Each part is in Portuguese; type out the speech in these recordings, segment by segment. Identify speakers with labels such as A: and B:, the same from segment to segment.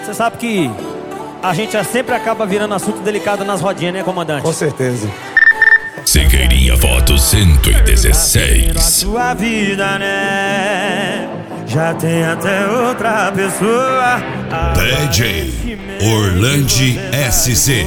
A: Você sabe que a gente sempre acaba virando assunto delicado nas rodinhas, né, comandante?
B: Com certeza.
C: Siqueirinha Foto 116.
A: Na sua vida, né? Já tem até outra pessoa.
C: DJ Orlandi SC.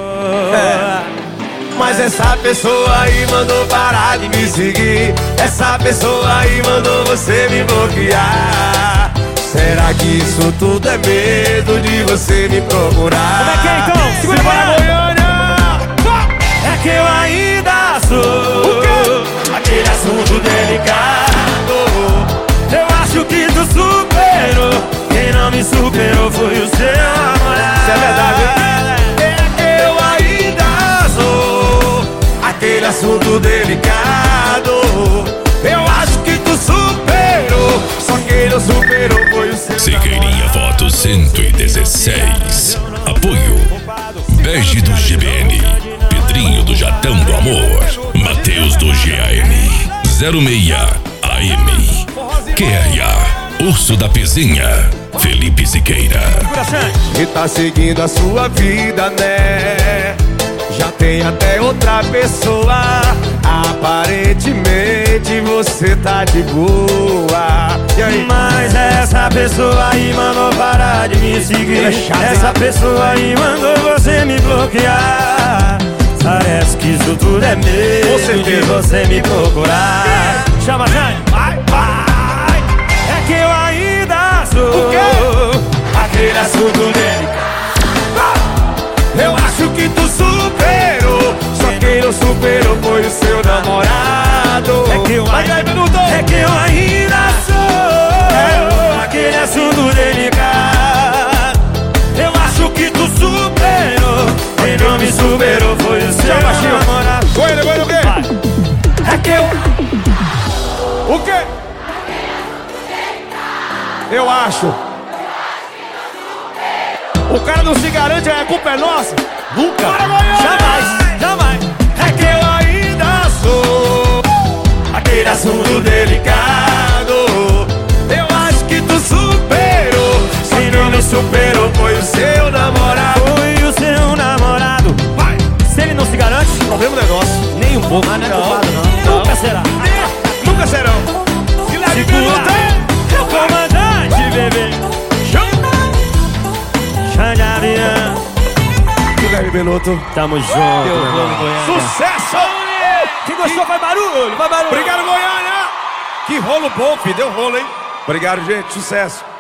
B: Mas essa pessoa aí mandou parar de me seguir. Essa pessoa aí mandou você me bloquear. Será que isso tudo é medo de você me procurar?
A: Como é que é então? Segura a Goiânia! É que eu ainda sou aquele assunto delicado. Eu acho que tu superou. Quem não me superou foi o seu namorado.
B: Isso é verdade, hein?
A: É que eu ainda sou
B: Aquele assunto delicado.
A: Eu acho que tu superou.
B: Só quem não superou foi o seu
C: Siqueirinha Foto 116. Apoio Bege do GBN, Pedrinho do Jatão do Amor, Matheus do GAN 06 AM, QRA, Urso da Pezinha, Felipe Siqueira.
B: E tá seguindo a sua vida, né? Já tem até outra pessoa. Aparentemente você tá de boa. E aí?
A: Mas essa pessoa aí mandou parar de me seguir. Essa pessoa aí mandou você me bloquear. Parece que isso tudo é medo de você me procurar. Chama, Jane. Vai, vai. É que eu ainda sou aquele assunto delicado.
B: Eu acho que tu superou. Só quem não superou foi o seu namorado.
A: É que eu ainda sou aquele assunto delicado. Eu acho que tu superou. Quem não me superou foi o seu namorado.
B: Goiânia, o quê?
A: É que eu...
B: O quê? Eu acho. O cara não se garante, a culpa é nossa?
A: Nunca,
B: Bora, Goiânia!
A: jamais, jamais. É que eu ainda sou aquele assunto delicado.
B: Eu acho que tu superou.
A: Quem não me superou
B: Foi o seu namorado.
A: foi o seu namorado.
B: Vai!
A: Se ele não se garante,
B: É o mesmo negócio.
A: nem um pouco. Mas não é culpado, não. Nunca será.
B: Nunca serão. Se leve
A: Segura, o comandante, bebê. Xande Avião.
B: Se leve Beloto.
A: Tamo junto, meu irmão.
B: Sucesso!
A: Quem gostou faz barulho, faz barulho.
B: Obrigado, Goiânia! Que rolo bom, filho. Deu rolo, hein? Obrigado, gente. Sucesso.